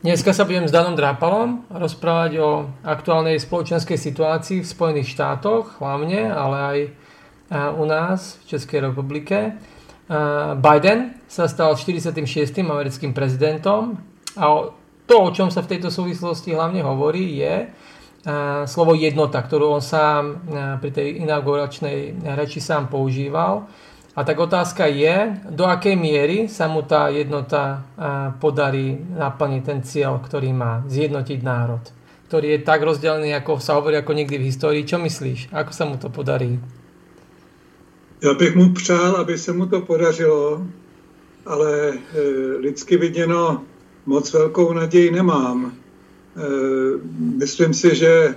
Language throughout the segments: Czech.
Dneska sa budem s Danom Drápalom rozprávať o aktuálnej spoločenskej situácii v Spojených štátoch, hlavne, ale aj u nás v Českej republike. Biden sa stal 46. americkým prezidentom a to, o čom sa v tejto súvislosti hlavne hovorí, je slovo jednota, ktorú on sám pri tej inauguračnej reči sám používal. A tak otázka je, do akej miery sa mu tá jednota podarí naplniť ten cieľ, ktorý má, zjednotiť národ, ktorý je tak rozdelený, ako sa hovorí, ako nikdy v histórii. Čo myslíš? Ako sa mu to podarí? Já bych mu přál, aby se mu to podařilo, ale lidsky viděno moc velkou naději nemám. Myslím si, že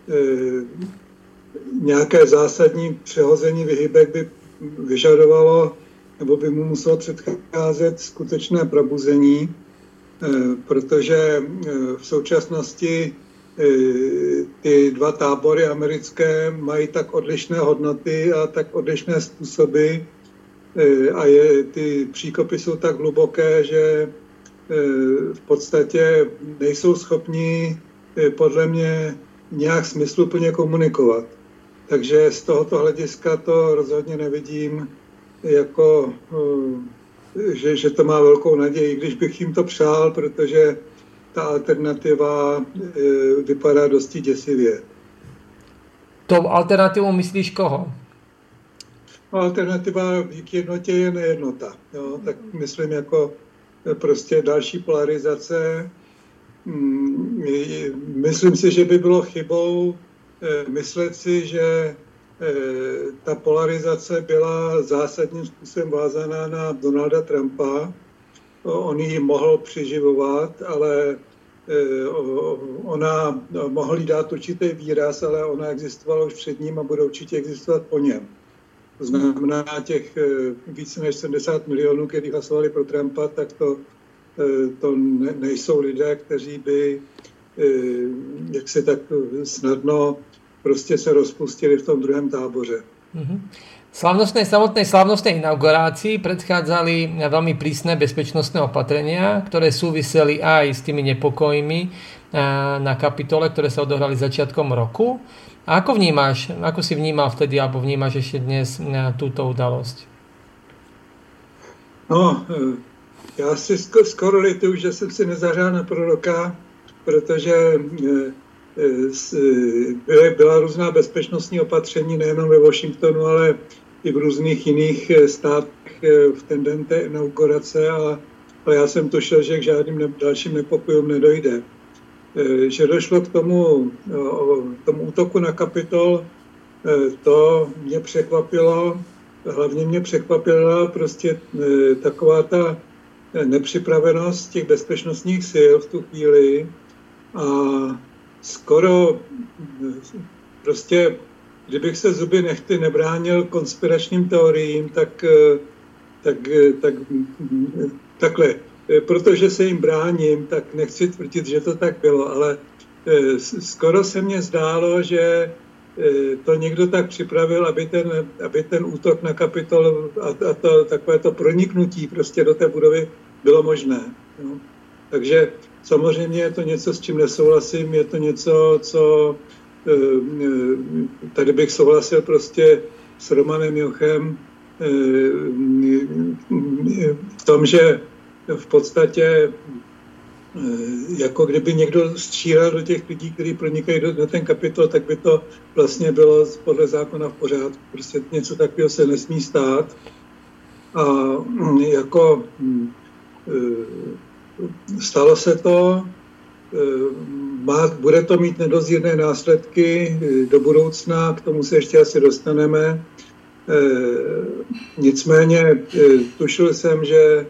nějaké zásadní přehození vyhybek by vyžadovalo, nebo by mu muselo předcházet skutečné probuzení, protože v současnosti ty dva tábory americké mají tak odlišné hodnoty a tak odlišné způsoby a ty příkopy jsou tak hluboké, že v podstatě nejsou schopni podle mě nějak smysluplně komunikovat. Takže z tohoto hlediska to rozhodně nevidím jako, že to má velkou naději, když bych jim to přál, protože ta alternativa vypadá dosti děsivě. Tou alternatívou myslíš koho? No, alternativa k jednotě je nejednota. Jo? Tak myslím jako prostě další polarizace. Myslím si, že by bylo chybou myslet si, že ta polarizace byla zásadním způsobem vázaná na Donalda Trumpa. On ji mohl přiživovat, ale ona mohl jí dát určitý výraz, ale ona existovala už před ním a bude určitě existovat po něm. To znamená těch více než 70 milionů, kteří hlasovali pro Trumpa, tak to nejsou lidé, kteří by jak se tak snadno prostě se rozpustili v tom druhém táboře. Samotnej slávnostnej inaugurácii predchádzali veľmi prísne bezpečnostné opatrenia, ktoré súviseli aj s tými nepokojmi na Kapitole, ktoré sa odohrali začiatkom roku. A ako si vnímal vtedy, alebo vnímaš ešte dnes túto udalosť? No, já si skoro lituju, že jsem si nezahrál na proroka, protože byla různá bezpečnostní opatření nejenom ve Washingtonu, ale i v různých jiných státech v ten den té inaugurace, ale já jsem tušil, že k žádným dalším nepokojům nedojde. Že došlo k tomu útoku na Kapitol, to mě překvapilo. Hlavně mě překvapila prostě taková ta nepřipravenost těch bezpečnostních sil v tu chvíli a skoro prostě, kdybych se zuby nehty nebránil konspiračním teoriím, takhle, protože se jim bráním, tak nechci tvrdit, že to tak bylo, ale skoro se mně zdálo, že to někdo tak připravil, aby ten útok na Kapitol a takové to proniknutí prostě do té budovy bylo možné. Jo. Takže samozřejmě je to něco, s čím nesouhlasím, je to něco, co tady bych souhlasil prostě s Romanem Jochem v tom, že v podstatě jako kdyby někdo střílel do těch lidí, kteří pronikají do ten Kapitol, tak by to vlastně bylo podle zákona v pořádku. Prostě něco takového se nesmí stát. A jako stalo se to, bude to mít nedozírné následky do budoucna, k tomu se ještě asi dostaneme. Nicméně tušil jsem, že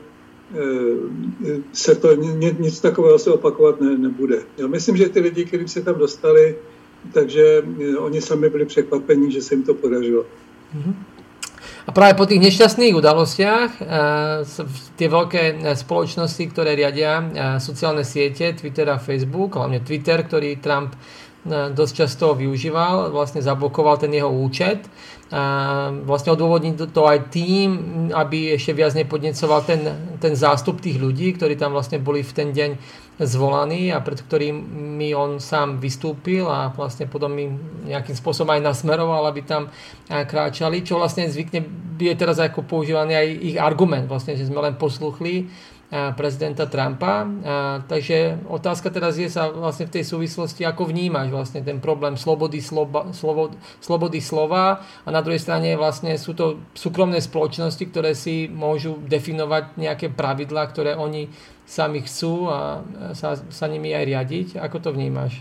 se to nic takového se opakovat nebude. Já myslím, že ty lidi, kteří se tam dostali, takže oni sami byli překvapení, že se jim to podařilo. A práve po tých nešťastných udalostiach tie veľké spoločnosti, ktoré riadia sociálne siete, Twitter a Facebook, hlavne Twitter, ktorý Trump dosť často využíval, vlastne zablokoval ten jeho účet. vlastne odôvodniť to aj tým, aby ešte viac nepodnecoval ten zástup tých ľudí, ktorí tam vlastne boli v ten deň zvolaní a pred ktorými on sám vystúpil a vlastne potom im nejakým spôsobom aj nasmeroval, aby tam kráčali, čo vlastne zvykne je teraz ako používaný aj ich argument, vlastne, že sme len posluchli prezidenta Trumpa. Takže otázka teraz je sa vlastne v tej súvislosti, ako vnímaš vlastne ten problém slobody slova a na druhej strane vlastne sú to súkromné spoločnosti, ktoré si môžu definovať nejaké pravidlá, ktoré oni sami chcú a sa nimi aj riadiť. Ako to vnímáš?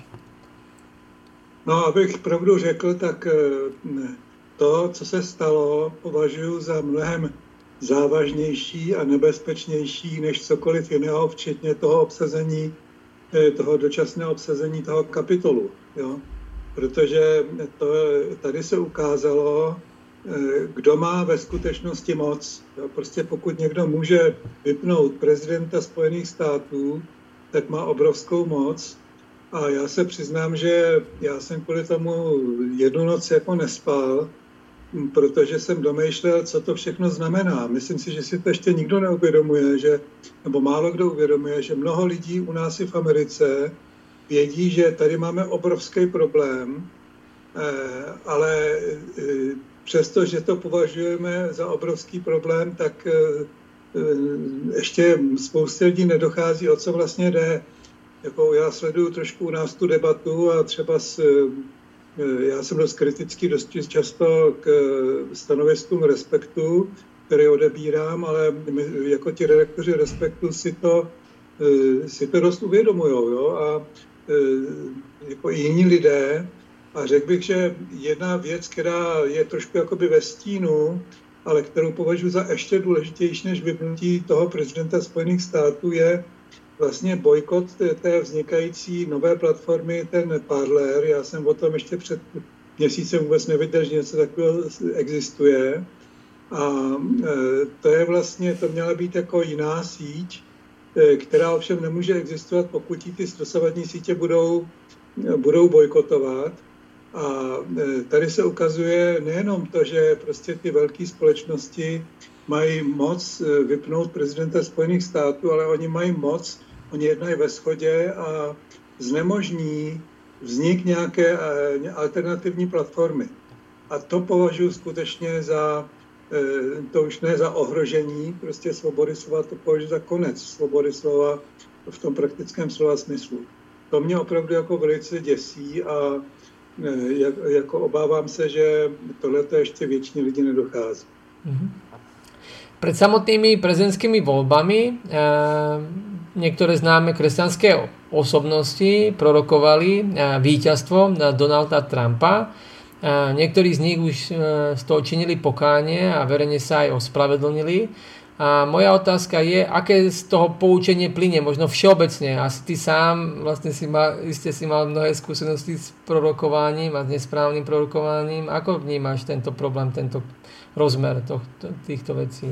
No, abych pravdu řekl, tak to, co se stalo, považuji za mnohem závažnější a nebezpečnější než cokoliv jiného, včetně toho obsazení, toho dočasného obsazení toho Kapitolu. Jo? Protože tady se ukázalo, kdo má ve skutečnosti moc. Jo? Prostě pokud někdo může vypnout prezidenta Spojených států, tak má obrovskou moc. A já se přiznám, že já jsem kvůli tomu jednu noc jako nespal, protože jsem domýšlel, co to všechno znamená. Myslím si, že si to ještě nikdo neuvědomuje, nebo málo kdo uvědomuje, že mnoho lidí u nás i v Americe vědí, že tady máme obrovský problém, ale přesto, že to považujeme za obrovský problém, tak ještě spoustě lidí nedochází, o co vlastně jde. Jako já sleduju trošku u nás tu debatu a třeba já jsem dost kritický dost často k stanoviskům Respektu, které odebírám, ale my, jako ti redaktoři Respektu si to dost uvědomujou, jo? A jako i jiní lidé. A řekl bych, že jedna věc, která je trošku jakoby ve stínu, ale kterou považuji za ještě důležitější než vypnutí toho prezidenta Spojených států, je vlastně bojkot té vznikající nové platformy, ten Parler. Já jsem o tom ještě před měsícem vůbec nevěděl, že něco takového existuje. A to je vlastně, to měla být jako jiná síť, která ovšem nemůže existovat, pokud ty dosavadní sítě budou bojkotovat. A tady se ukazuje nejenom to, že prostě ty velké společnosti mají moc vypnout prezidenta Spojených států, ale oni mají moc, oni jednají ve shodě a znemožní vznik nějaké alternativní platformy. A to považuji skutečně za, to už ne za ohrožení prostě svobody slova, to považuji za konec svobody slova v tom praktickém slova smyslu. To mě opravdu jako velice děsí a jako obávám se, že tohleto ještě většině lidí nedochází. Pred samotnými prezidentskými voľbami niektoré známe kresťanské osobnosti prorokovali víťazstvo Donalda Trumpa. Niektorí z nich už z toho činili pokánie a verejne sa aj ospravedlnili. A moja otázka je, aké z toho poučenie plynie, možno všeobecne. Asi ty sám vlastne iste si mal mnohé skúsenosti s prorokovaním a s nesprávnym prorokovaním. Ako vnímaš tento problém, tento rozmer týchto vecí?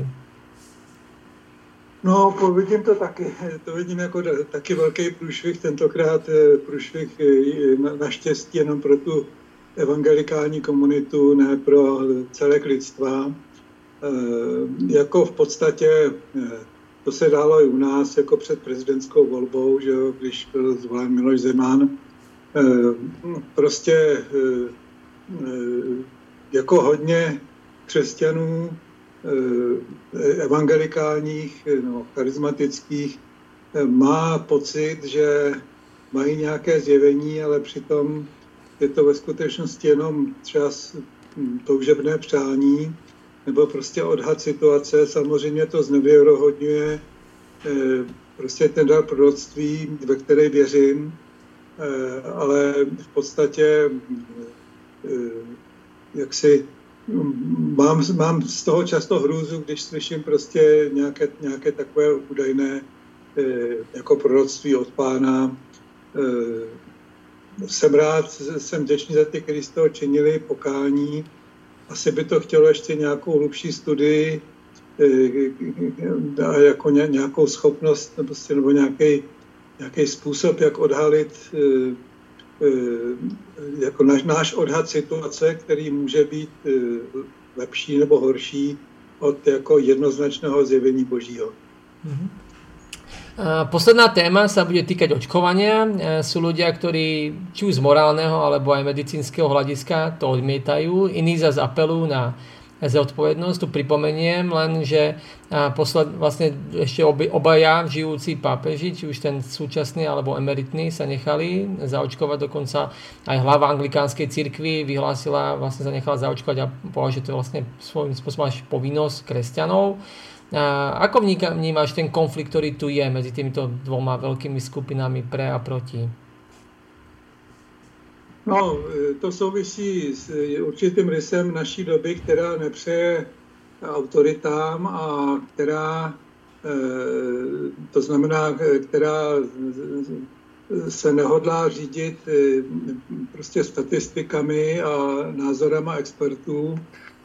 No, vidím to taky. To vidím jako taky velký průšvih, tentokrát průšvih naštěstí jenom pro tu evangelikální komunitu, ne pro celé lidstva. Jako v podstatě to se dálo i u nás jako před prezidentskou volbou, že jo, když byl zvolen Miloš Zeman. Prostě jako hodně křesťanů evangelikálních, no, charismatických má pocit, že mají nějaké zjevení, ale přitom je to ve skutečnosti jenom třeba toužebné přání nebo prostě odhad situace. Samozřejmě to znevěrohodňuje prostě ten dar proroctví, ve který věřím, ale v podstatě jaksi mám z toho často hrůzu, když slyším prostě nějaké takové údajné jako proroctví od Pána. Jsem rád, jsem vděčný za ty, kteří z toho činili pokání. Asi by to chtělo ještě nějakou hlubší studii a jako nějakou schopnost nebo nějaký způsob, jak odhalit jako náš odhad situace, který může být lepší nebo horší od jako jednoznačného zjevení Božího. Posledná téma sa bude týkať očkovania. Sú ľudia, ktorí či už z morálneho alebo aj medicínskeho hľadiska to odmietajú. Iní zase apelujú na zodpovednosť. Tu pripomeniem len, že vlastne ešte obaja žijúci pápeži, či už ten súčasný alebo emeritný, sa nechali zaočkovať. Dokonca aj hlava anglikánskej cirkvi vyhlásila, vlastne sa nechala zaočkovať a povedala, že to je vlastne svojím spôsobom až povinnosť kresťanov. Ako vnímáš ten konflikt, ktorý tu je mezi týmito dvoma veľkými skupinami pre a proti? No, to souvisí s určitým rysem naší doby, která nepřeje autoritám a která, to znamená, která se nehodlá řídit prostě statistikami a názorama expertů.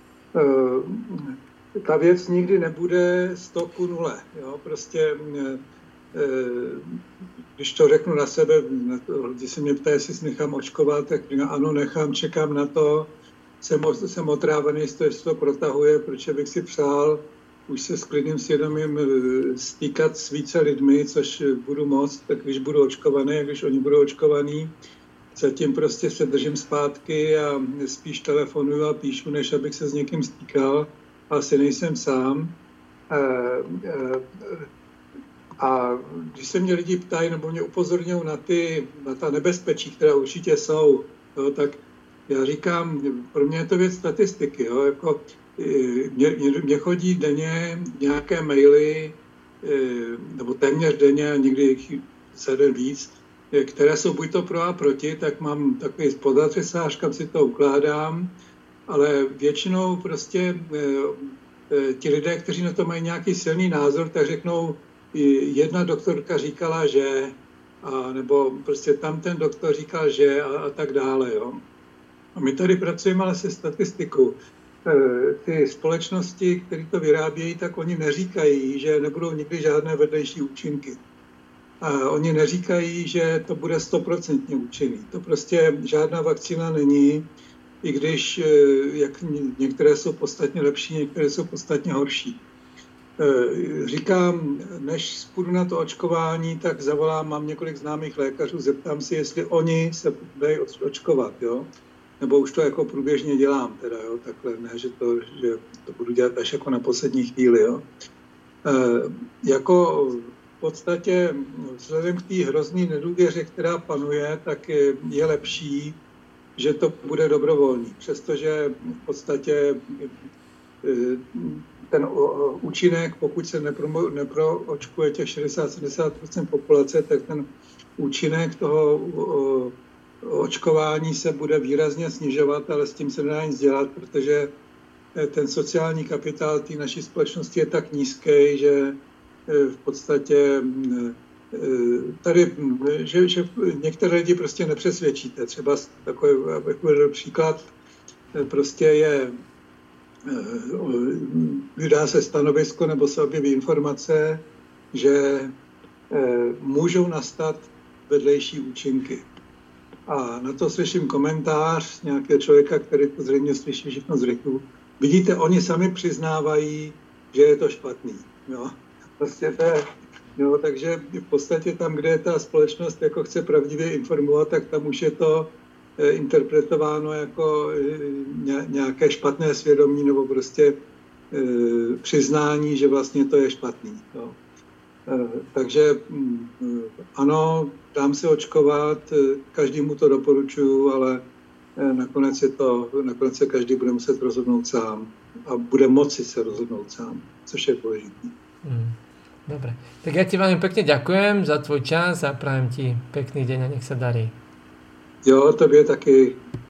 Ta věc nikdy nebude 100:0. Jo? Prostě, když to řeknu na sebe, když se mě ptá, jestli si nechám očkovat, tak říkám, ano, nechám, čekám na to, jsem otrávený, jestli to protahuje, protože bych si přál už se s klidným svědomím stýkat s více lidmi, což budu moct, tak když budu očkovaný, a když oni budou očkovaní, zatím prostě se držím zpátky a spíš telefonuju a píšu, než abych se s někým stýkal. Asi nejsem sám. A když se mě lidi ptají nebo mě upozorňují na ta nebezpečí, která určitě jsou, jo, tak já říkám, pro mě je to věc statistiky. Jo, jako, mě chodí denně nějaké maily, nebo téměř denně, někdy jich za den víc, které jsou buď to pro a proti, tak mám takový podadresář, kam si to ukládám, ale většinou prostě ti lidé, kteří na to mají nějaký silný názor, tak řeknou, jedna doktorka říkala, že, nebo prostě tam ten doktor říkal, že a tak dále. Jo. A my tady pracujeme ale se statistikou. Ty společnosti, které to vyrábějí, tak oni neříkají, že nebudou nikdy žádné vedlejší účinky. A oni neříkají, že to bude 100% účinný. To prostě žádná vakcína není, i když jak některé jsou podstatně lepší, některé jsou podstatně horší. Říkám, než půjdu na to očkování, tak zavolám, mám několik známých lékařů, zeptám si, jestli oni se dají očkovat, jo? Nebo už to jako průběžně dělám, teda, jo? Takhle, ne, že to budu dělat až jako na poslední chvíli, jo? Jako v podstatě vzhledem k té hrozný nedůvěře, která panuje, tak je lepší, že to bude dobrovolný, přestože v podstatě ten účinek, pokud se neproočkuje těch 60-70% populace, tak ten účinek toho očkování se bude výrazně snižovat, ale s tím se nedá nic dělat, protože ten sociální kapitál té naší společnosti je tak nízký, že v podstatě tady, že některé lidi prostě nepřesvědčíte. Třeba takový příklad prostě je, vydá se stanovisko nebo se objeví informace, že můžou nastat vedlejší účinky. A na to slyším komentář nějakého člověka, který to zřejmě slyší všechno z rychu. Vidíte, oni sami přiznávají, že je to špatný. Jo? Prostě to je, jo, takže v podstatě tam, kde ta společnost jako chce pravdivě informovat, tak tam už je to interpretováno jako nějaké špatné svědomí nebo prostě přiznání, že vlastně to je špatný. Jo. Takže ano, dám se očkovat, každému to doporučuju, ale nakonec se každý bude muset rozhodnout sám a bude moci se rozhodnout sám, což je důležité. Dobre, tak ja ti veľmi pekne ďakujem za tvoj čas a prajem ti pekný deň a nech sa darí. Jo, tobě taky.